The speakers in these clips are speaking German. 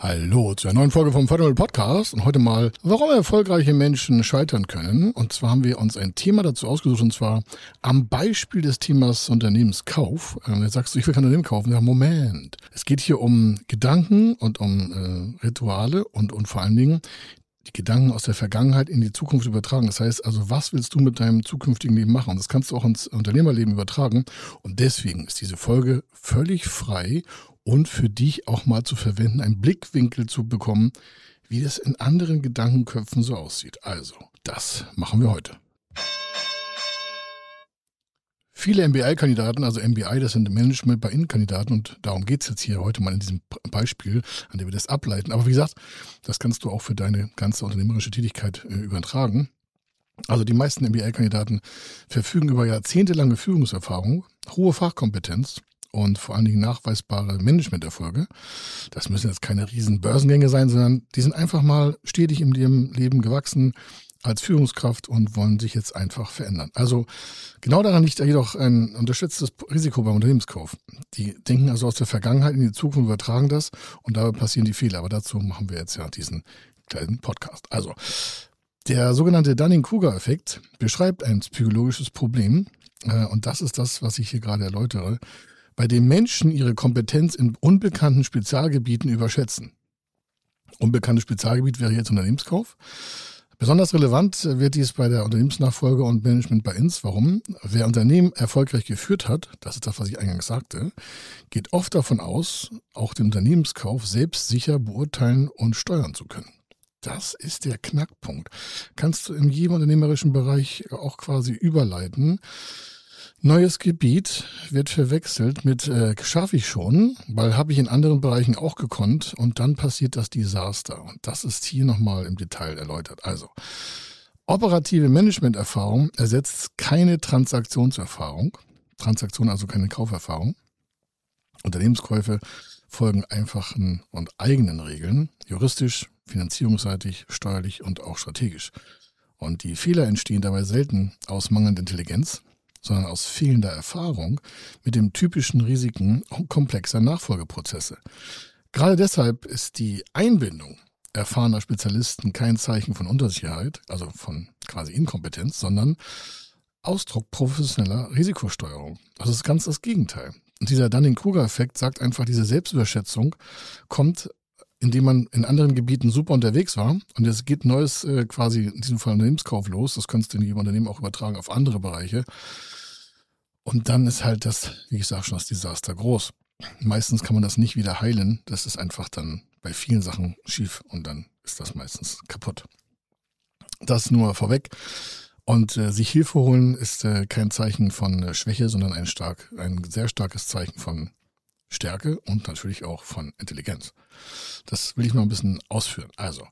Hallo zu einer neuen Folge vom Fördermittel Podcast und heute mal, warum erfolgreiche Menschen scheitern können. Und zwar haben wir uns ein Thema dazu ausgesucht und zwar am Beispiel des Themas Unternehmenskauf. Jetzt sagst du, ich will kein Unternehmen kaufen. Ja, Moment. Es geht hier um Gedanken und um Rituale und vor allen Dingen die Gedanken aus der Vergangenheit in die Zukunft übertragen. Das heißt also, was willst du mit deinem zukünftigen Leben machen? Und das kannst du auch ins Unternehmerleben übertragen. Und deswegen ist diese Folge völlig frei und für dich auch mal zu verwenden, einen Blickwinkel zu bekommen, wie das in anderen Gedankenköpfen so aussieht. Also, das machen wir heute. Viele MBI-Kandidaten, also MBI, das sind Management bei Innen-Kandidaten und darum geht es jetzt hier heute mal in diesem Beispiel, an dem wir das ableiten. Aber wie gesagt, das kannst du auch für deine ganze unternehmerische Tätigkeit übertragen. Also die meisten MBI-Kandidaten verfügen über jahrzehntelange Führungserfahrung, hohe Fachkompetenz und vor allen Dingen nachweisbare Managementerfolge. Das müssen jetzt keine riesen Börsengänge sein, sondern die sind einfach mal stetig in ihrem Leben gewachsen als Führungskraft und wollen sich jetzt einfach verändern. Also genau daran liegt jedoch ein unterschätztes Risiko beim Unternehmenskauf. Die denken also aus der Vergangenheit in die Zukunft, übertragen das und dabei passieren die Fehler. Aber dazu machen wir jetzt ja diesen kleinen Podcast. Also der sogenannte Dunning-Kruger-Effekt beschreibt ein psychologisches Problem und das ist das, was ich hier gerade erläutere, bei dem Menschen ihre Kompetenz in unbekannten Spezialgebieten überschätzen. Unbekanntes Spezialgebiet wäre jetzt Unternehmenskauf. Besonders relevant wird dies bei der Unternehmensnachfolge und Management bei Ins. Warum? Wer Unternehmen erfolgreich geführt hat, das ist das, was ich eingangs sagte, geht oft davon aus, auch den Unternehmenskauf selbst sicher beurteilen und steuern zu können. Das ist der Knackpunkt. Kannst du in jedem unternehmerischen Bereich auch quasi überleiten. Neues Gebiet wird verwechselt mit schaffe ich schon, weil habe ich in anderen Bereichen auch gekonnt und dann passiert das Desaster. Und das ist hier nochmal im Detail erläutert. Also, operative Managementerfahrung ersetzt keine Transaktionserfahrung. Transaktion also keine Kauferfahrung. Unternehmenskäufe folgen einfachen und eigenen Regeln, juristisch, finanzierungsseitig, steuerlich und auch strategisch. Und die Fehler entstehen dabei selten aus mangelnder Intelligenz, sondern aus fehlender Erfahrung mit den typischen Risiken komplexer Nachfolgeprozesse. Gerade deshalb ist die Einbindung erfahrener Spezialisten kein Zeichen von Unsicherheit, also von quasi Inkompetenz, sondern Ausdruck professioneller Risikosteuerung. Das ist ganz das Gegenteil. Und dieser Dunning-Kruger-Effekt sagt einfach, diese Selbstüberschätzung kommt, indem man in anderen Gebieten super unterwegs war und jetzt geht Neues quasi in diesem Fall Unternehmenskauf los. Das kannst du in jedem Unternehmen auch übertragen auf andere Bereiche. Und dann ist halt das, wie ich sage schon, das Desaster groß. Meistens kann man das nicht wieder heilen. Das ist einfach dann bei vielen Sachen schief und dann ist das meistens kaputt. Das nur vorweg. Und sich Hilfe holen ist kein Zeichen von Schwäche, sondern ein sehr starkes Zeichen von Stärke und natürlich auch von Intelligenz. Das will ich mal ein bisschen ausführen. Also,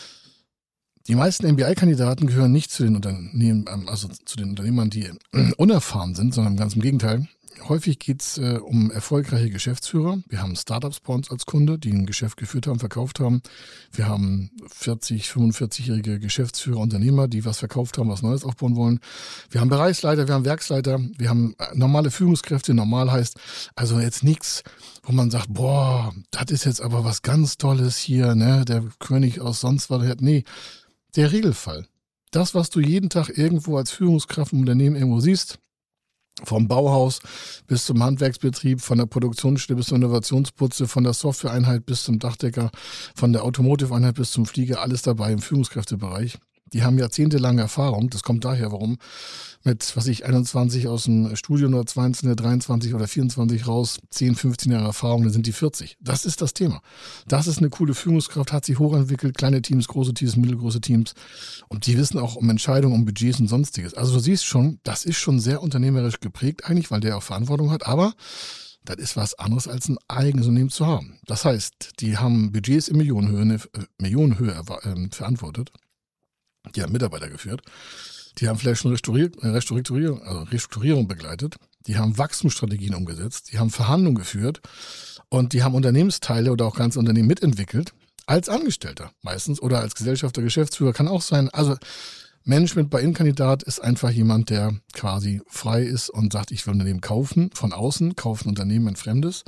die meisten MBI-Kandidaten gehören nicht zu den Unternehmern, die unerfahren sind, sondern ganz im Gegenteil. Häufig geht es um erfolgreiche Geschäftsführer. Wir haben Startups bei uns als Kunde, die ein Geschäft geführt haben, verkauft haben. Wir haben 45-jährige Geschäftsführer, Unternehmer, die was verkauft haben, was Neues aufbauen wollen. Wir haben Bereichsleiter, wir haben Werksleiter, wir haben normale Führungskräfte. Normal heißt also jetzt nichts, wo man sagt, boah, das ist jetzt aber was ganz Tolles hier, ne? Der König aus sonst was. Nee, der Regelfall. Das, was du jeden Tag irgendwo als Führungskraft im Unternehmen irgendwo siehst, vom Bauhaus bis zum Handwerksbetrieb, von der Produktionsstelle bis zur Innovationsputze, von der Softwareeinheit bis zum Dachdecker, von der Automotive-Einheit bis zum Flieger, alles dabei im Führungskräftebereich. Die haben jahrzehntelange Erfahrung. Das kommt daher, warum mit, 21 aus dem Studium oder 22, 23 oder 24 raus, 10, 15 Jahre Erfahrung, dann sind die 40. Das ist das Thema. Das ist eine coole Führungskraft, hat sich hochentwickelt, kleine Teams, große Teams, mittelgroße Teams. Und die wissen auch um Entscheidungen, um Budgets und Sonstiges. Also du siehst schon, das ist schon sehr unternehmerisch geprägt eigentlich, weil der auch Verantwortung hat. Aber das ist was anderes als ein eigenes Unternehmen zu haben. Das heißt, die haben Budgets in Millionenhöhe verantwortet. Die haben Mitarbeiter geführt, die haben vielleicht schon Restrukturierung begleitet, die haben Wachstumsstrategien umgesetzt, die haben Verhandlungen geführt und die haben Unternehmensteile oder auch ganze Unternehmen mitentwickelt, als Angestellter meistens oder als Gesellschafter, Geschäftsführer kann auch sein. Also Management bei Innenkandidat ist einfach jemand, der quasi frei ist und sagt, ich will ein Unternehmen kaufen, von außen, kaufen Unternehmen ein fremdes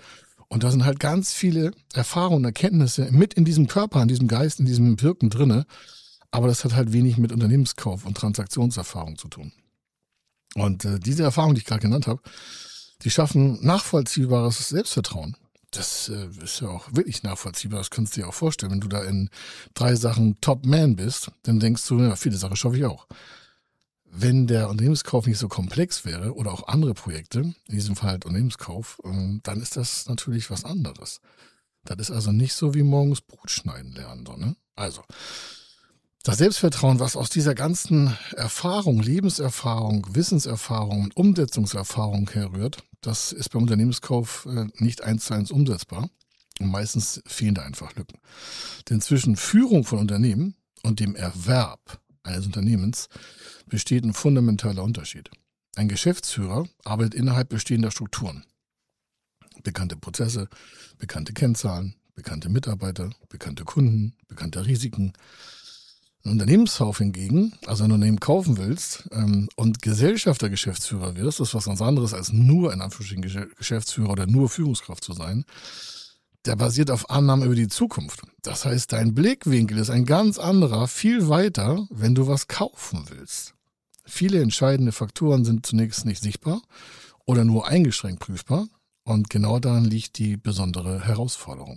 Und da sind halt ganz viele Erfahrungen, Erkenntnisse mit in diesem Körper, in diesem Geist, in diesem Wirken drinne. Aber das hat halt wenig mit Unternehmenskauf und Transaktionserfahrung zu tun. Und diese Erfahrungen, die ich gerade genannt habe, die schaffen nachvollziehbares Selbstvertrauen. Das ist ja auch wirklich nachvollziehbar, das kannst du dir auch vorstellen. Wenn du da in 3 Sachen Top-Man bist, dann denkst du, ja, viele Sachen schaffe ich auch. Wenn der Unternehmenskauf nicht so komplex wäre oder auch andere Projekte, in diesem Fall halt Unternehmenskauf, dann ist das natürlich was anderes. Das ist also nicht so wie morgens Brot schneiden lernen. So, ne? Also, das Selbstvertrauen, was aus dieser ganzen Erfahrung, Lebenserfahrung, Wissenserfahrung und Umsetzungserfahrung herrührt, das ist beim Unternehmenskauf nicht 1:1 umsetzbar. Und meistens fehlen da einfach Lücken. Denn zwischen Führung von Unternehmen und dem Erwerb eines Unternehmens besteht ein fundamentaler Unterschied. Ein Geschäftsführer arbeitet innerhalb bestehender Strukturen. Bekannte Prozesse, bekannte Kennzahlen, bekannte Mitarbeiter, bekannte Kunden, bekannte Risiken. Ein Unternehmenskauf hingegen, also wenn du ein Unternehmen kaufen willst und Gesellschafter, Geschäftsführer wirst, das ist was ganz anderes als nur in Anführungsstrichen Geschäftsführer oder nur Führungskraft zu sein, der basiert auf Annahmen über die Zukunft. Das heißt, dein Blickwinkel ist ein ganz anderer, viel weiter, wenn du was kaufen willst. Viele entscheidende Faktoren sind zunächst nicht sichtbar oder nur eingeschränkt prüfbar und genau daran liegt die besondere Herausforderung.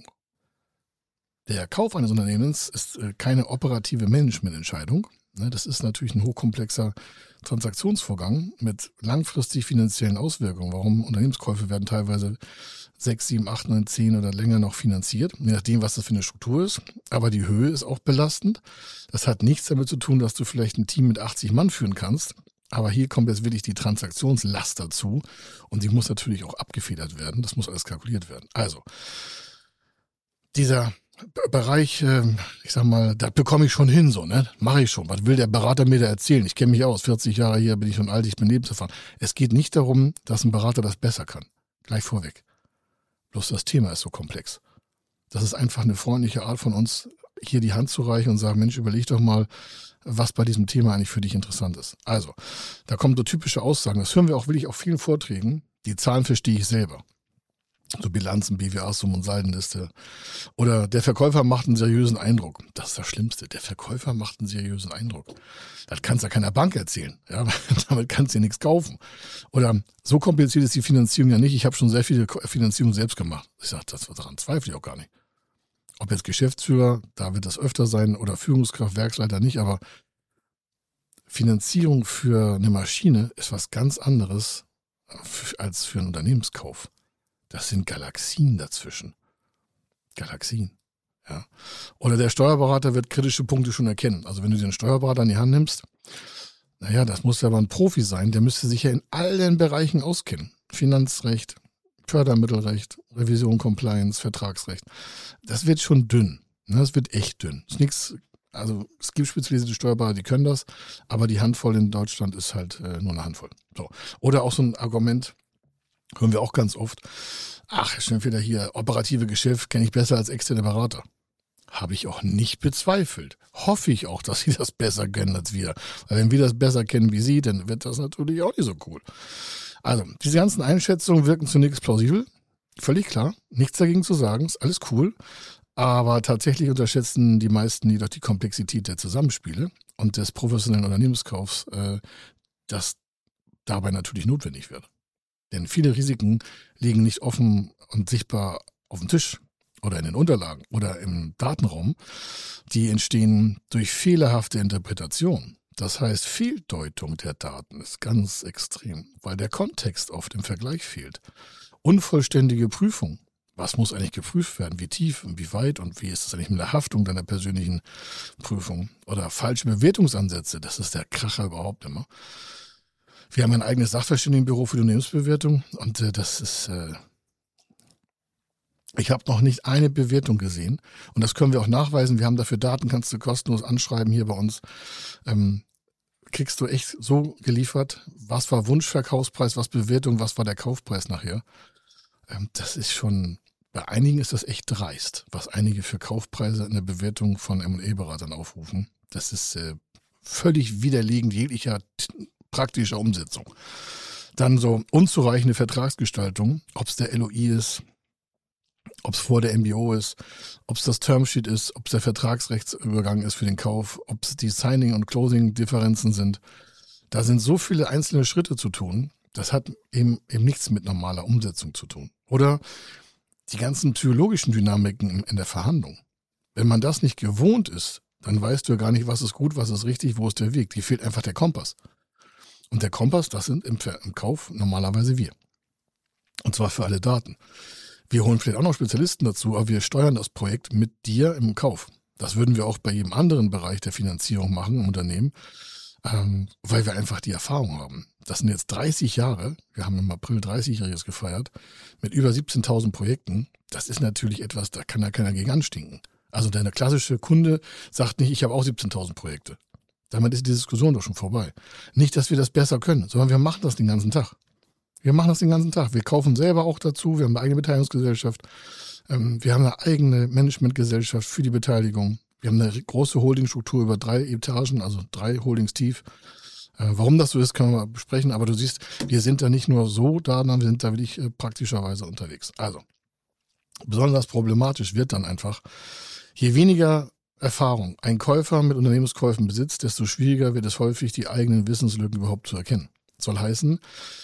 Der Kauf eines Unternehmens ist keine operative Managemententscheidung. Das ist natürlich ein hochkomplexer Transaktionsvorgang mit langfristig finanziellen Auswirkungen. Warum Unternehmenskäufe werden teilweise 6, 7, 8, 9, 10 oder länger noch finanziert, je nachdem, was das für eine Struktur ist. Aber die Höhe ist auch belastend. Das hat nichts damit zu tun, dass du vielleicht ein Team mit 80 Mann führen kannst. Aber hier kommt jetzt wirklich die Transaktionslast dazu und die muss natürlich auch abgefedert werden. Das muss alles kalkuliert werden. Also, dieser Bereich, ich sag mal, das bekomme ich schon hin, so, ne? Mache ich schon. Was will der Berater mir da erzählen? Ich kenne mich aus. 40 Jahre hier bin ich schon alt, ich bin lebenserfahren. Es geht nicht darum, dass ein Berater das besser kann. Gleich vorweg. Bloß das Thema ist so komplex. Das ist einfach eine freundliche Art von uns, hier die Hand zu reichen und sagen, Mensch, überleg doch mal, was bei diesem Thema eigentlich für dich interessant ist. Also, da kommen so typische Aussagen. Das hören wir auch wirklich auf vielen Vorträgen. Die Zahlen verstehe ich selber. So Bilanzen, BWA, Summen- und Saldenliste. Oder der Verkäufer macht einen seriösen Eindruck. Das ist das Schlimmste. Der Verkäufer macht einen seriösen Eindruck. Das kannst du ja keiner Bank erzählen. Ja, damit kannst du dir nichts kaufen. Oder so kompliziert ist die Finanzierung ja nicht. Ich habe schon sehr viele Finanzierungen selbst gemacht. Ich sage, daran zweifle ich auch gar nicht. Ob jetzt Geschäftsführer, da wird das öfter sein, oder Führungskraft, Werksleiter nicht, aber Finanzierung für eine Maschine ist was ganz anderes als für einen Unternehmenskauf. Das sind Galaxien dazwischen. Galaxien. Ja. Oder der Steuerberater wird kritische Punkte schon erkennen. Also wenn du dir einen Steuerberater in die Hand nimmst, naja, das muss ja aber ein Profi sein, der müsste sich ja in allen Bereichen auskennen. Finanzrecht, Fördermittelrecht, Revision, Compliance, Vertragsrecht. Das wird schon dünn. Das wird echt dünn. Ist nichts, also es gibt spezialisierte Steuerberater, die können das, aber die Handvoll in Deutschland ist halt nur eine Handvoll. So. Oder auch so ein Argument, hören wir auch ganz oft. Ach, schon wieder hier, operative Geschäft kenne ich besser als externe Berater. Habe ich auch nicht bezweifelt. Hoffe ich auch, dass sie das besser kennen als wir. Weil wenn wir das besser kennen wie sie, dann wird das natürlich auch nicht so cool. Also, diese ganzen Einschätzungen wirken zunächst plausibel. Völlig klar. Nichts dagegen zu sagen. Ist alles cool. Aber tatsächlich unterschätzen die meisten jedoch die Komplexität der Zusammenspiele und des professionellen Unternehmenskaufs, das dabei natürlich notwendig wird. Denn viele Risiken liegen nicht offen und sichtbar auf dem Tisch oder in den Unterlagen oder im Datenraum. Die entstehen durch fehlerhafte Interpretation. Das heißt, Fehldeutung der Daten ist ganz extrem, weil der Kontext oft im Vergleich fehlt. Unvollständige Prüfung. Was muss eigentlich geprüft werden? Wie tief und wie weit und wie ist das eigentlich mit der Haftung deiner persönlichen Prüfung? Oder falsche Bewertungsansätze. Das ist der Kracher überhaupt immer. Wir haben ein eigenes Sachverständigenbüro für die Unternehmensbewertung und das ist, ich habe noch nicht eine Bewertung gesehen und das können wir auch nachweisen. Wir haben dafür Daten, kannst du kostenlos anschreiben hier bei uns. Kriegst du echt so geliefert, was war Wunschverkaufspreis, was Bewertung, was war der Kaufpreis nachher. Das ist schon, bei einigen ist das echt dreist, was einige für Kaufpreise in der Bewertung von M&A-Beratern aufrufen. Das ist völlig widerlegend jeglicher praktischer Umsetzung. Dann so unzureichende Vertragsgestaltung, ob es der LOI ist, Ob es vor der MBO ist, ob es das Termsheet ist, ob es der Vertragsrechtsübergang ist für den Kauf, ob es die Signing- und Closing-Differenzen sind. Da sind so viele einzelne Schritte zu tun, das hat eben nichts mit normaler Umsetzung zu tun. Oder die ganzen psychologischen Dynamiken in der Verhandlung. Wenn man das nicht gewohnt ist, dann weißt du ja gar nicht, was ist gut, was ist richtig, wo ist der Weg. Dir fehlt einfach der Kompass. Und der Kompass, das sind im Kauf normalerweise wir. Und zwar für alle Daten. Wir holen vielleicht auch noch Spezialisten dazu, aber wir steuern das Projekt mit dir im Kauf. Das würden wir auch bei jedem anderen Bereich der Finanzierung machen im Unternehmen, weil wir einfach die Erfahrung haben. Das sind jetzt 30 Jahre, wir haben im April 30-Jähriges gefeiert, mit über 17.000 Projekten. Das ist natürlich etwas, da kann ja keiner gegen anstinken. Also der klassische Kunde sagt nicht, ich habe auch 17.000 Projekte. Damit ist die Diskussion doch schon vorbei. Nicht, dass wir das besser können, sondern wir machen das den ganzen Tag. Wir machen das den ganzen Tag. Wir kaufen selber auch dazu. Wir haben eine eigene Beteiligungsgesellschaft. Wir haben eine eigene Managementgesellschaft für die Beteiligung. Wir haben eine große Holdingstruktur über 3 Etagen, also 3 Holdings tief. Warum das so ist, können wir mal besprechen. Aber du siehst, wir sind da nicht nur so da, sondern wir sind da wirklich praktischerweise unterwegs. Also, besonders problematisch wird dann einfach, je weniger Erfahrung ein Käufer mit Unternehmenskäufen besitzt, desto schwieriger wird es häufig, die eigenen Wissenslücken überhaupt zu erkennen. Das soll heißen,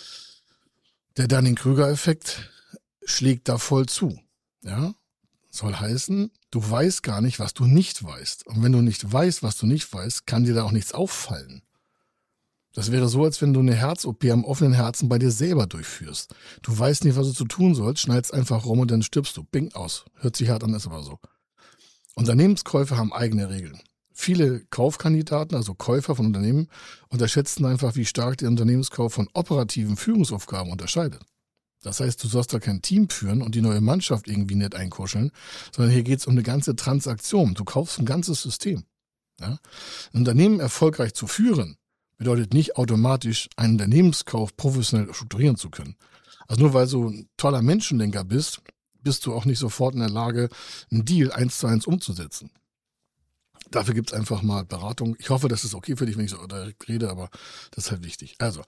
der Dunning-Kruger-Effekt schlägt da voll zu. Ja? Soll heißen, du weißt gar nicht, was du nicht weißt. Und wenn du nicht weißt, was du nicht weißt, kann dir da auch nichts auffallen. Das wäre so, als wenn du eine Herz-OP am offenen Herzen bei dir selber durchführst. Du weißt nicht, was du zu tun sollst, schneidest einfach rum und dann stirbst du. Bing, aus. Hört sich hart an, ist aber so. Unternehmenskäufe haben eigene Regeln. Viele Kaufkandidaten, also Käufer von Unternehmen, unterschätzen einfach, wie stark der Unternehmenskauf von operativen Führungsaufgaben unterscheidet. Das heißt, du sollst da kein Team führen und die neue Mannschaft irgendwie nett einkuscheln, sondern hier geht es um eine ganze Transaktion. Du kaufst ein ganzes System. Ja? Ein Unternehmen erfolgreich zu führen, bedeutet nicht automatisch, einen Unternehmenskauf professionell strukturieren zu können. Also nur weil du ein toller Menschenlenker bist, bist du auch nicht sofort in der Lage, einen Deal 1:1 umzusetzen. Dafür gibt es einfach mal Beratung. Ich hoffe, das ist okay für dich, wenn ich so direkt rede, aber das ist halt wichtig. Also,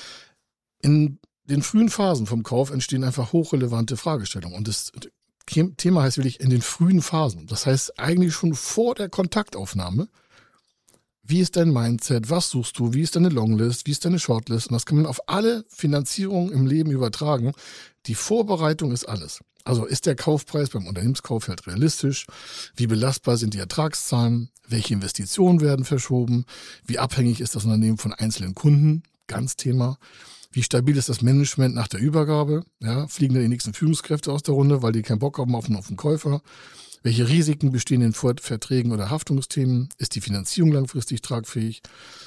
in den frühen Phasen vom Kauf entstehen einfach hochrelevante Fragestellungen. Und das Thema heißt wirklich in den frühen Phasen. Das heißt eigentlich schon vor der Kontaktaufnahme. Wie ist dein Mindset? Was suchst du? Wie ist deine Longlist? Wie ist deine Shortlist? Und das kann man auf alle Finanzierungen im Leben übertragen. Die Vorbereitung ist alles. Also ist der Kaufpreis beim Unternehmenskauf halt realistisch? Wie belastbar sind die Ertragszahlen? Welche Investitionen werden verschoben? Wie abhängig ist das Unternehmen von einzelnen Kunden? Ganz Thema. Wie stabil ist das Management nach der Übergabe? Ja, fliegen da die nächsten Führungskräfte aus der Runde, weil die keinen Bock haben auf den Käufer? Welche Risiken bestehen in Verträgen oder Haftungsthemen? Ist die Finanzierung langfristig tragfähig?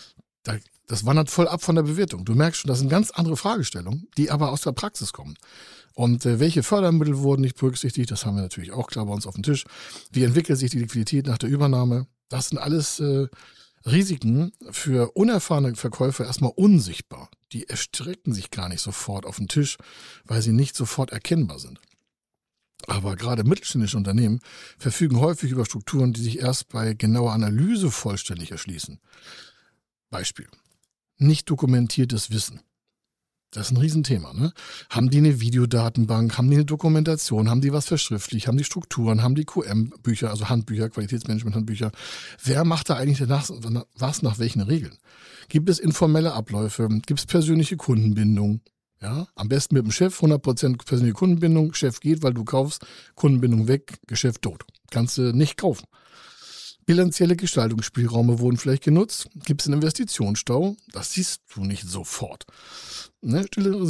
Das wandert voll ab von der Bewertung. Du merkst schon, das sind ganz andere Fragestellungen, die aber aus der Praxis kommen. Und welche Fördermittel wurden nicht berücksichtigt? Das haben wir natürlich auch klar bei uns auf dem Tisch. Wie entwickelt sich die Liquidität nach der Übernahme? Das sind alles Risiken für unerfahrene Verkäufer erstmal unsichtbar. Die erstrecken sich gar nicht sofort auf den Tisch, weil sie nicht sofort erkennbar sind. Aber gerade mittelständische Unternehmen verfügen häufig über Strukturen, die sich erst bei genauer Analyse vollständig erschließen. Beispiel: nicht dokumentiertes Wissen. Das ist ein Riesenthema. Ne? Haben die eine Videodatenbank, haben die eine Dokumentation, haben die was verschriftlicht, haben die Strukturen, haben die QM-Bücher, also Handbücher, Qualitätsmanagement-Handbücher. Wer macht da eigentlich was nach welchen Regeln? Gibt es informelle Abläufe? Gibt es persönliche Kundenbindung? Ja, am besten mit dem Chef, 100% persönliche Kundenbindung. Chef geht, weil du kaufst, Kundenbindung weg, Geschäft tot. Kannst du nicht kaufen. Bilanzielle Gestaltungsspielräume wurden vielleicht genutzt. Gibt es einen Investitionsstau? Das siehst du nicht sofort. Ne?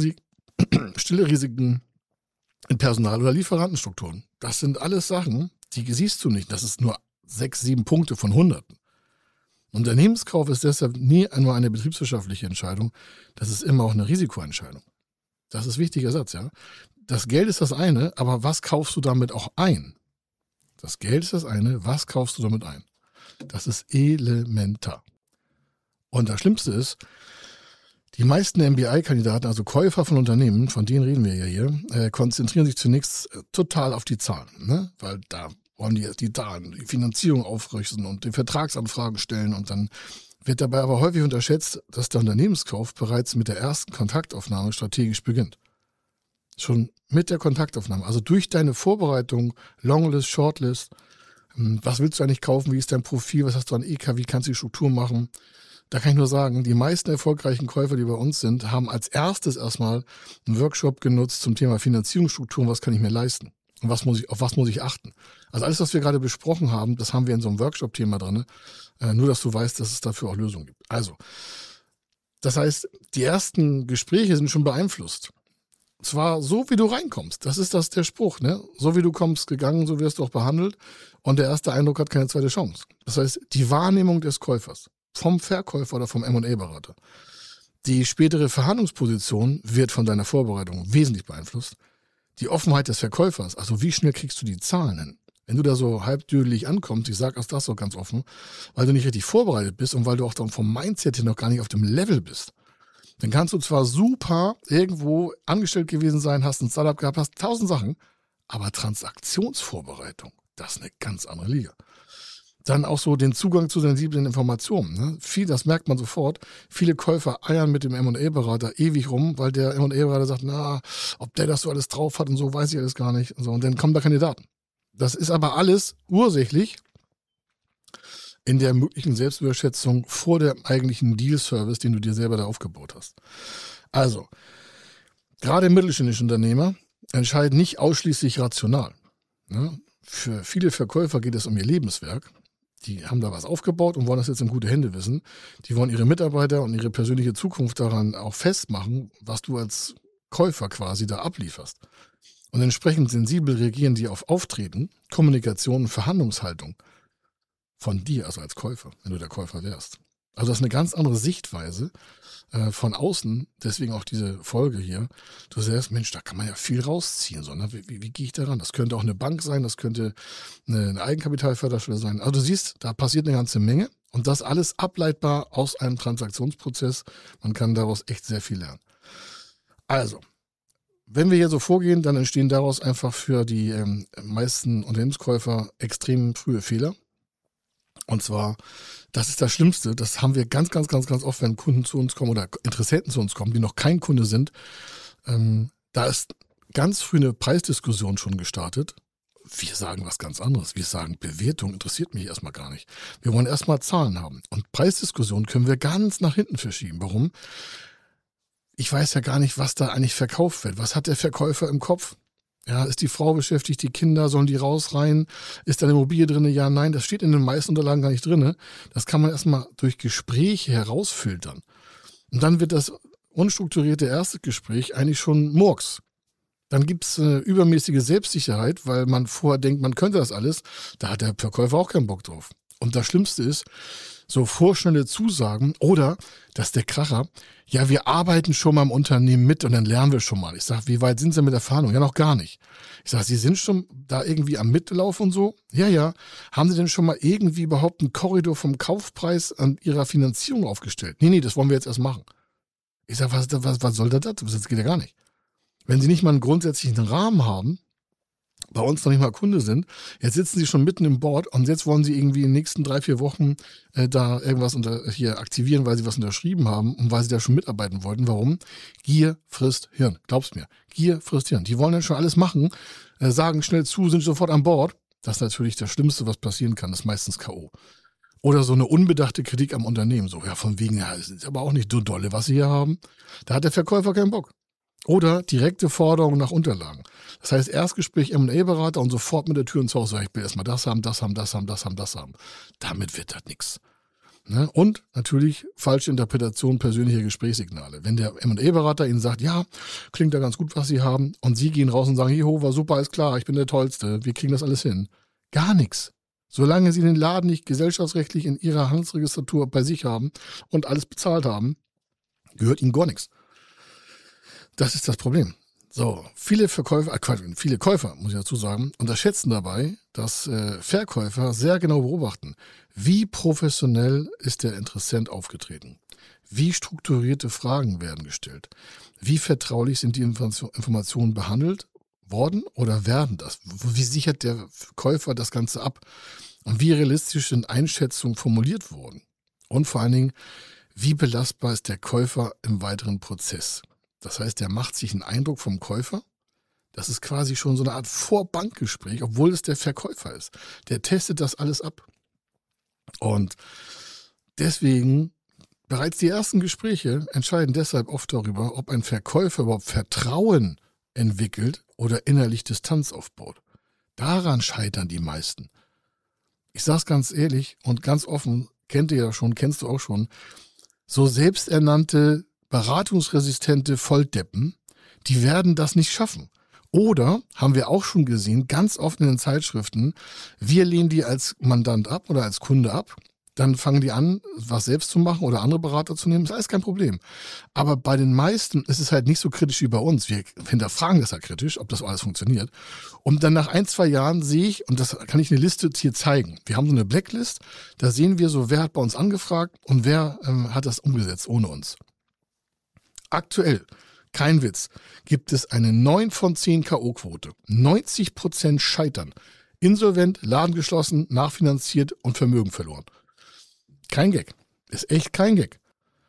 Stille Risiken in Personal- oder Lieferantenstrukturen. Das sind alles Sachen, die siehst du nicht. Das ist nur 6, 7 Punkte von Hunderten. Unternehmenskauf ist deshalb nie nur eine betriebswirtschaftliche Entscheidung. Das ist immer auch eine Risikoentscheidung. Das ist ein wichtiger Satz, ja. Das Geld ist das eine, aber was kaufst du damit auch ein? Das Geld ist das eine, was kaufst du damit ein? Das ist elementar. Und das Schlimmste ist, die meisten MBI-Kandidaten, also Käufer von Unternehmen, von denen reden wir ja hier, konzentrieren sich zunächst total auf die Zahlen, ne? Weil da wollen die Daten, die Finanzierung aufrüsten und die Vertragsanfragen stellen, und dann wird dabei aber häufig unterschätzt, dass der Unternehmenskauf bereits mit der ersten Kontaktaufnahme strategisch beginnt. schon mit der Kontaktaufnahme, also durch deine Vorbereitung, Longlist, Shortlist, was willst du eigentlich kaufen, wie ist dein Profil, was hast du an EK, wie kannst du die Struktur machen? Da kann ich nur sagen, die meisten erfolgreichen Käufer, die bei uns sind, haben als erstes erstmal einen Workshop genutzt zum Thema Finanzierungsstrukturen, was kann ich mir leisten und auf was muss ich achten. Also alles, was wir gerade besprochen haben, das haben wir in so einem Workshop-Thema drin, nur dass du weißt, dass es dafür auch Lösungen gibt. Also, das heißt, die ersten Gespräche sind schon beeinflusst. Zwar so, wie du reinkommst. Das ist der Spruch, ne? So wie du kommst gegangen, so wirst du auch behandelt. Und der erste Eindruck hat keine zweite Chance. Das heißt, die Wahrnehmung des Käufers vom Verkäufer oder vom M&A-Berater, die spätere Verhandlungsposition wird von deiner Vorbereitung wesentlich beeinflusst. Die Offenheit des Verkäufers, also wie schnell kriegst du die Zahlen hin? Wenn du da so halbdüdelig ankommst, ich sage das so ganz offen, weil du nicht richtig vorbereitet bist und weil du auch dann vom Mindset her noch gar nicht auf dem Level bist, dann kannst du zwar super irgendwo angestellt gewesen sein, hast ein Startup gehabt, hast 1000 Sachen, aber Transaktionsvorbereitung, das ist eine ganz andere Liga. Dann auch so den Zugang zu sensiblen Informationen. Ne? Das merkt man sofort. Viele Käufer eiern mit dem M&A-Berater ewig rum, weil der M&A-Berater sagt, ob der das so alles drauf hat und so, weiß ich alles gar nicht. Und dann kommen da keine Daten. Das ist aber alles ursächlich in der möglichen Selbstüberschätzung vor dem eigentlichen Deal-Service, den du dir selber da aufgebaut hast. Also, gerade mittelständische Unternehmer entscheiden nicht ausschließlich rational. Ne? Für viele Verkäufer geht es um ihr Lebenswerk. Die haben da was aufgebaut und wollen das jetzt in gute Hände wissen. Die wollen ihre Mitarbeiter und ihre persönliche Zukunft daran auch festmachen, was du als Käufer quasi da ablieferst. Und entsprechend sensibel reagieren die auf Auftreten, Kommunikation und Verhandlungshaltung von dir, also als Käufer, wenn du der Käufer wärst. Also das ist eine ganz andere Sichtweise von außen, deswegen auch diese Folge hier. Du sagst, Mensch, da kann man ja viel rausziehen. So, ne? Wie gehe ich da ran? Das könnte auch eine Bank sein, das könnte eine Eigenkapitalförderstelle sein. Also du siehst, da passiert eine ganze Menge und das alles ableitbar aus einem Transaktionsprozess. Man kann daraus echt sehr viel lernen. Also, wenn wir hier so vorgehen, dann entstehen daraus einfach für die meisten Unternehmenskäufer extrem frühe Fehler. Und zwar, das ist das Schlimmste, das haben wir ganz, ganz, ganz, ganz oft, wenn Kunden zu uns kommen oder Interessenten zu uns kommen, die noch kein Kunde sind. Da ist ganz früh eine Preisdiskussion schon gestartet. Wir sagen was ganz anderes. Wir sagen, Bewertung interessiert mich erstmal gar nicht. Wir wollen erstmal Zahlen haben. Und Preisdiskussion können wir ganz nach hinten verschieben. Warum? Ich weiß ja gar nicht, was da eigentlich verkauft wird. Was hat der Verkäufer im Kopf? Ja, ist die Frau beschäftigt, die Kinder, sollen die raus, rein? Ist da eine Immobilie drin? Ja, nein, das steht in den meisten Unterlagen gar nicht drin. Das kann man erstmal durch Gespräche herausfiltern. Und dann wird das unstrukturierte erste Gespräch eigentlich schon Murks. Dann gibt's eine übermäßige Selbstsicherheit, weil man vorher denkt, man könnte das alles. Da hat der Verkäufer auch keinen Bock drauf. Und das Schlimmste ist, so vorschnelle Zusagen oder, das ist der Kracher, ja, wir arbeiten schon mal im Unternehmen mit und dann lernen wir schon mal. Ich sage, wie weit sind Sie mit der Fahndung? Ja, noch gar nicht. Ich sage, Sie sind schon da irgendwie am Mitlauf und so? Ja. Haben Sie denn schon mal irgendwie überhaupt einen Korridor vom Kaufpreis an Ihrer Finanzierung aufgestellt? Nee, das wollen wir jetzt erst machen. Ich sage, was soll das? Das geht ja gar nicht. Wenn Sie nicht mal einen grundsätzlichen Rahmen haben, bei uns noch nicht mal Kunde sind, jetzt sitzen Sie schon mitten im Board und jetzt wollen Sie irgendwie in den nächsten 3-4 Wochen da irgendwas hier aktivieren, weil Sie was unterschrieben haben und weil Sie da schon mitarbeiten wollten. Warum? Gier frisst Hirn. Glaub's mir. Gier frisst Hirn. Die wollen dann schon alles machen, sagen schnell zu, sind sofort an Bord. Das ist natürlich das Schlimmste, was passieren kann. Das ist meistens K.O. Oder so eine unbedachte Kritik am Unternehmen. So, ja, von wegen, ja, das ist aber auch nicht so dolle, was Sie hier haben. Da hat der Verkäufer keinen Bock. Oder direkte Forderung nach Unterlagen. Das heißt, Erstgespräch M&A-Berater und sofort mit der Tür ins Haus. Ich will erstmal das haben. Damit wird das nichts. Ne? Und natürlich falsche Interpretation persönlicher Gesprächssignale. Wenn der M&A-Berater Ihnen sagt, ja, klingt ja ganz gut, was Sie haben, und Sie gehen raus und sagen, Jeho, war super, ist klar, ich bin der Tollste, wir kriegen das alles hin. Gar nichts. Solange Sie den Laden nicht gesellschaftsrechtlich in Ihrer Handelsregistratur bei sich haben und alles bezahlt haben, gehört Ihnen gar nichts. Das ist das Problem. So, viele Käufer, muss ich dazu sagen, unterschätzen dabei, dass Verkäufer sehr genau beobachten, wie professionell ist der Interessent aufgetreten, wie strukturierte Fragen werden gestellt, wie vertraulich sind die Informationen behandelt worden oder werden das, wie sichert der Käufer das Ganze ab und wie realistisch sind Einschätzungen formuliert worden und vor allen Dingen, wie belastbar ist der Käufer im weiteren Prozess. Das heißt, der macht sich einen Eindruck vom Käufer Das ist quasi schon so eine Art Vorbankgespräch, obwohl es der Verkäufer ist. Der testet das alles ab. Und deswegen, bereits die ersten Gespräche entscheiden deshalb oft darüber, ob ein Verkäufer überhaupt Vertrauen entwickelt oder innerlich Distanz aufbaut. Daran scheitern die meisten. Ich sage es ganz ehrlich und ganz offen, kennst du auch schon, so selbsternannte, beratungsresistente Volldeppen, die werden das nicht schaffen. Oder, haben wir auch schon gesehen, ganz oft in den Zeitschriften, wir lehnen die als Mandant ab oder als Kunde ab, dann fangen die an, was selbst zu machen oder andere Berater zu nehmen, ist alles kein Problem. Aber bei den meisten ist es halt nicht so kritisch wie bei uns. Wir hinterfragen das ja kritisch, ob das alles funktioniert. Und dann nach 1-2 Jahren sehe ich, und das kann ich eine Liste hier zeigen, wir haben so eine Blacklist, da sehen wir so, wer hat bei uns angefragt und wer hat das umgesetzt ohne uns. Aktuell, kein Witz, gibt es eine 9 von 10 K.O.-Quote. 90% scheitern. Insolvent, Laden geschlossen, nachfinanziert und Vermögen verloren. Kein Gag. Ist echt kein Gag.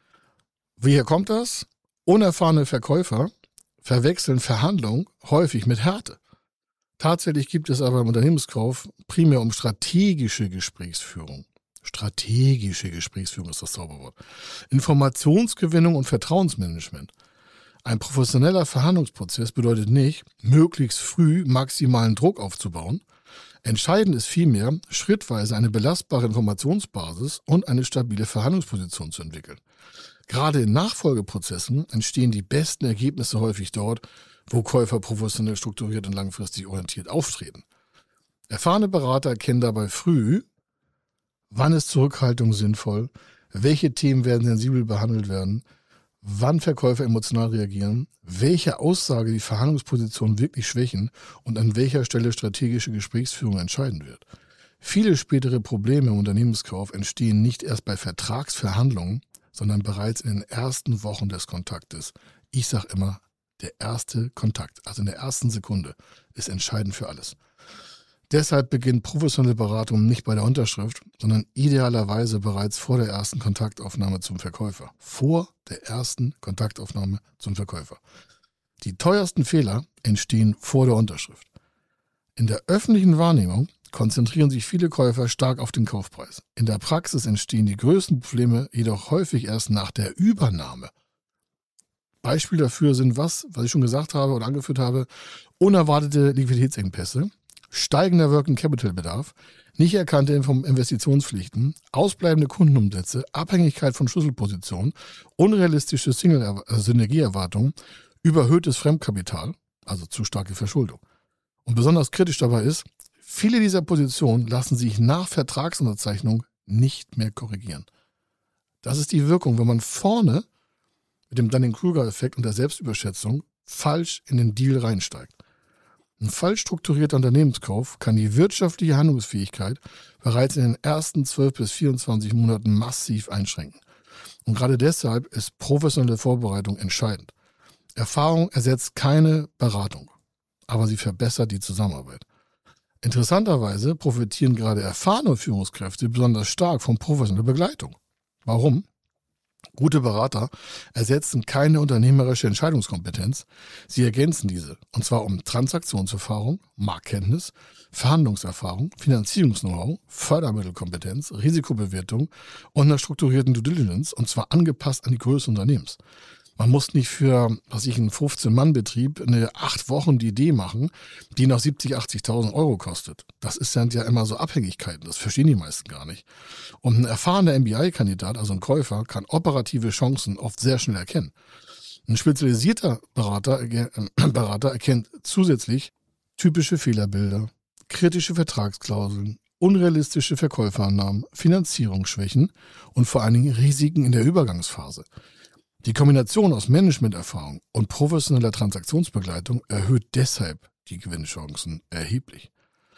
Woher kommt das? Unerfahrene Verkäufer verwechseln Verhandlung häufig mit Härte. Tatsächlich gibt es aber im Unternehmenskauf primär um strategische Gesprächsführung. Strategische Gesprächsführung ist das Zauberwort. Informationsgewinnung und Vertrauensmanagement. Ein professioneller Verhandlungsprozess bedeutet nicht, möglichst früh maximalen Druck aufzubauen. Entscheidend ist vielmehr, schrittweise eine belastbare Informationsbasis und eine stabile Verhandlungsposition zu entwickeln. Gerade in Nachfolgeprozessen entstehen die besten Ergebnisse häufig dort, wo Käufer professionell strukturiert und langfristig orientiert auftreten. Erfahrene Berater erkennen dabei früh, wann ist Zurückhaltung sinnvoll, welche Themen werden sensibel behandelt werden, wann Verkäufer emotional reagieren, welche Aussage die Verhandlungsposition wirklich schwächen und an welcher Stelle strategische Gesprächsführung entscheiden wird. Viele spätere Probleme im Unternehmenskauf entstehen nicht erst bei Vertragsverhandlungen, sondern bereits in den ersten Wochen des Kontaktes. Ich sage immer, der erste Kontakt, also in der ersten Sekunde, ist entscheidend für alles. Deshalb beginnt professionelle Beratung nicht bei der Unterschrift, sondern idealerweise bereits vor der ersten Kontaktaufnahme zum Verkäufer. Vor der ersten Kontaktaufnahme zum Verkäufer. Die teuersten Fehler entstehen vor der Unterschrift. In der öffentlichen Wahrnehmung konzentrieren sich viele Käufer stark auf den Kaufpreis. In der Praxis entstehen die größten Probleme jedoch häufig erst nach der Übernahme. Beispiel dafür sind was ich schon gesagt habe oder angeführt habe, unerwartete Liquiditätsengpässe, steigender Working Capital Bedarf, nicht erkannte Investitionspflichten, ausbleibende Kundenumsätze, Abhängigkeit von Schlüsselpositionen, unrealistische Synergieerwartungen, überhöhtes Fremdkapital, also zu starke Verschuldung. Und besonders kritisch dabei ist, viele dieser Positionen lassen sich nach Vertragsunterzeichnung nicht mehr korrigieren. Das ist die Wirkung, wenn man vorne mit dem Dunning-Kruger-Effekt und der Selbstüberschätzung falsch in den Deal reinsteigt. Ein falsch strukturierter Unternehmenskauf kann die wirtschaftliche Handlungsfähigkeit bereits in den ersten 12 bis 24 Monaten massiv einschränken. Und gerade deshalb ist professionelle Vorbereitung entscheidend. Erfahrung ersetzt keine Beratung, aber sie verbessert die Zusammenarbeit. Interessanterweise profitieren gerade erfahrene Führungskräfte besonders stark von professioneller Begleitung. Warum? Gute Berater ersetzen keine unternehmerische Entscheidungskompetenz, sie ergänzen diese, und zwar um Transaktionserfahrung, Marktkenntnis, Verhandlungserfahrung, Finanzierungs-Know-how, Fördermittelkompetenz, Risikobewertung und einer strukturierten Due Diligence, und zwar angepasst an die Größe des Unternehmens. Man muss nicht für, einen 15-Mann-Betrieb eine 8 Wochen die Idee machen, die noch 70.000, 80.000 Euro kostet. Das sind ja immer so Abhängigkeiten, das verstehen die meisten gar nicht. Und ein erfahrener MBI-Kandidat, also ein Käufer, kann operative Chancen oft sehr schnell erkennen. Ein spezialisierter Berater erkennt zusätzlich typische Fehlerbilder, kritische Vertragsklauseln, unrealistische Verkäuferannahmen, Finanzierungsschwächen und vor allen Dingen Risiken in der Übergangsphase. Die Kombination aus Managementerfahrung und professioneller Transaktionsbegleitung erhöht deshalb die Gewinnchancen erheblich.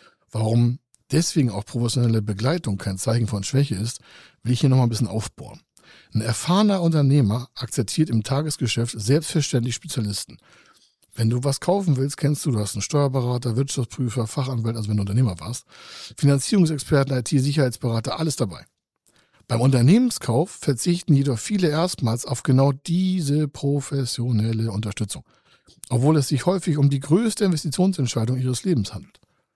Warum deswegen auch professionelle Begleitung kein Zeichen von Schwäche ist, will ich hier nochmal ein bisschen aufbohren. Ein erfahrener Unternehmer akzeptiert im Tagesgeschäft selbstverständlich Spezialisten. Wenn du was kaufen willst, du hast einen Steuerberater, Wirtschaftsprüfer, Fachanwalt, also wenn du Unternehmer warst, Finanzierungsexperten, IT-Sicherheitsberater, alles dabei. Beim Unternehmenskauf verzichten jedoch viele erstmals auf genau diese professionelle Unterstützung. obwohl es sich häufig um die größte Investitionsentscheidung ihres Lebens handelt.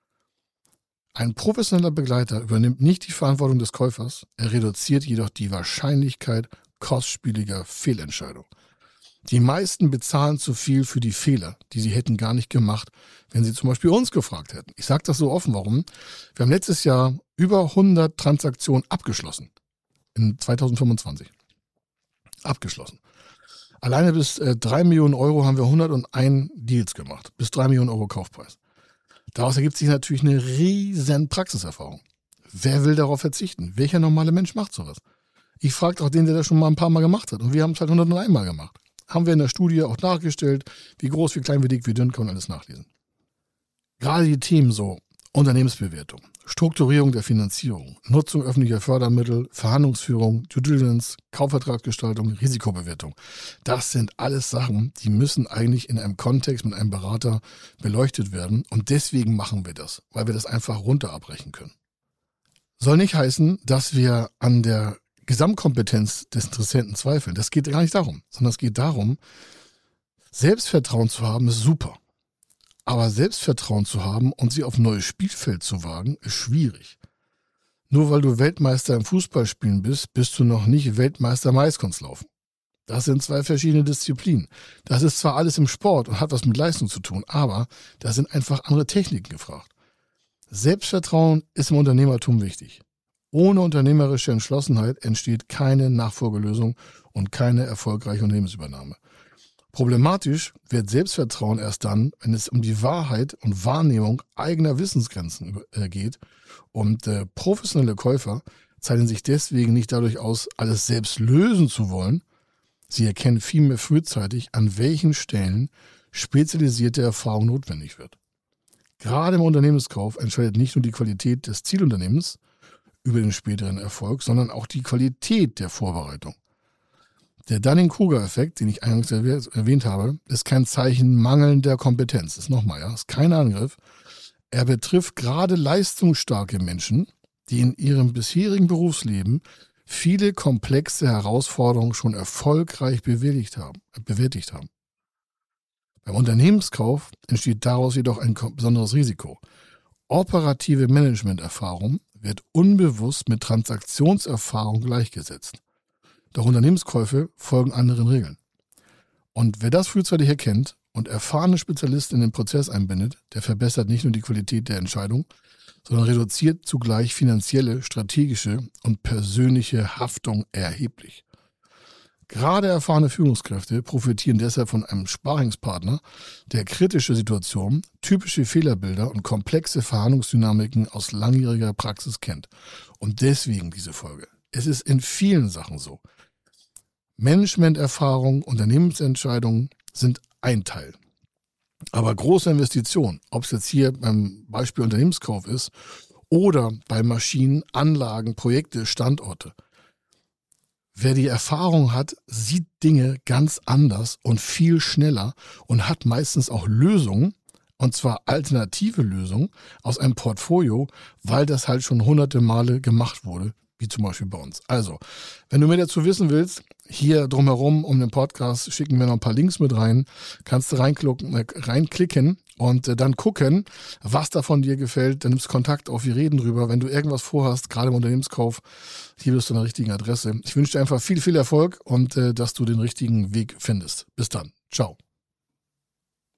Ein professioneller Begleiter übernimmt nicht die Verantwortung des Käufers, er reduziert jedoch die Wahrscheinlichkeit kostspieliger Fehlentscheidungen. Die meisten bezahlen zu viel für die Fehler, die sie hätten gar nicht gemacht, wenn sie zum Beispiel uns gefragt hätten. Ich sage das so offen, warum? Wir haben letztes Jahr über 100 Transaktionen abgeschlossen. In 2025. Abgeschlossen. Alleine bis 3 Millionen Euro haben wir 101 Deals gemacht. Bis 3 Millionen Euro Kaufpreis. Daraus ergibt sich natürlich eine riesen Praxiserfahrung. Wer will darauf verzichten? Welcher normale Mensch macht sowas? Ich frage auch den, der das schon mal ein paar Mal gemacht hat. Und wir haben es halt 101 Mal gemacht. Haben wir in der Studie auch nachgestellt, wie groß, wie klein, wie dick, wie dünn, kann man alles nachlesen. Gerade die Themen so Unternehmensbewertung, Strukturierung der Finanzierung, Nutzung öffentlicher Fördermittel, Verhandlungsführung, Due Diligence, Kaufvertragsgestaltung, Risikobewertung. Das sind alles Sachen, die müssen eigentlich in einem Kontext mit einem Berater beleuchtet werden. Und deswegen machen wir das, weil wir das einfach runter abbrechen können. Soll nicht heißen, dass wir an der Gesamtkompetenz des Interessenten zweifeln. Das geht gar nicht darum, sondern es geht darum, Selbstvertrauen zu haben, ist super. Aber Selbstvertrauen zu haben und sie auf ein neues Spielfeld zu wagen, ist schwierig. Nur weil du Weltmeister im Fußballspielen bist, bist du noch nicht Weltmeister im Eiskunstlaufen. Das sind zwei verschiedene Disziplinen. Das ist zwar alles im Sport und hat was mit Leistung zu tun, aber da sind einfach andere Techniken gefragt. Selbstvertrauen ist im Unternehmertum wichtig. Ohne unternehmerische Entschlossenheit entsteht keine Nachfolgelösung und keine erfolgreiche Unternehmensübernahme. Problematisch wird Selbstvertrauen erst dann, wenn es um die Wahrheit und Wahrnehmung eigener Wissensgrenzen geht. Und professionelle Käufer zeichnen sich deswegen nicht dadurch aus, alles selbst lösen zu wollen. Sie erkennen vielmehr frühzeitig, an welchen Stellen spezialisierte Erfahrung notwendig wird. Gerade im Unternehmenskauf entscheidet nicht nur die Qualität des Zielunternehmens über den späteren Erfolg, sondern auch die Qualität der Vorbereitung. Der Dunning-Kruger-Effekt, den ich eingangs erwähnt habe, ist kein Zeichen mangelnder Kompetenz. Ist ist kein Angriff. Er betrifft gerade leistungsstarke Menschen, die in ihrem bisherigen Berufsleben viele komplexe Herausforderungen schon erfolgreich bewältigt haben. Beim Unternehmenskauf entsteht daraus jedoch ein besonderes Risiko. Operative Managementerfahrung wird unbewusst mit Transaktionserfahrung gleichgesetzt. Doch Unternehmenskäufe folgen anderen Regeln. Und wer das frühzeitig erkennt und erfahrene Spezialisten in den Prozess einbindet, der verbessert nicht nur die Qualität der Entscheidung, sondern reduziert zugleich finanzielle, strategische und persönliche Haftung erheblich. Gerade erfahrene Führungskräfte profitieren deshalb von einem Sparingspartner, der kritische Situationen, typische Fehlerbilder und komplexe Verhandlungsdynamiken aus langjähriger Praxis kennt. Und deswegen diese Folge. Es ist in vielen Sachen so. Managementerfahrung, Unternehmensentscheidungen sind ein Teil. Aber große Investitionen, ob es jetzt hier beim Beispiel Unternehmenskauf ist oder bei Maschinen, Anlagen, Projekte, Standorte. Wer die Erfahrung hat, sieht Dinge ganz anders und viel schneller und hat meistens auch Lösungen, und zwar alternative Lösungen aus einem Portfolio, weil das halt schon hunderte Male gemacht wurde, wie zum Beispiel bei uns. Also, wenn du mehr dazu wissen willst, hier drumherum um den Podcast schicken wir noch ein paar Links mit rein, kannst du reinklicken und dann gucken, was davon dir gefällt. Dann nimmst du Kontakt auf, wir reden drüber. Wenn du irgendwas vorhast, gerade im Unternehmenskauf, hier bist du an der richtigen Adresse. Ich wünsche dir einfach viel, viel Erfolg und dass du den richtigen Weg findest. Bis dann. Ciao.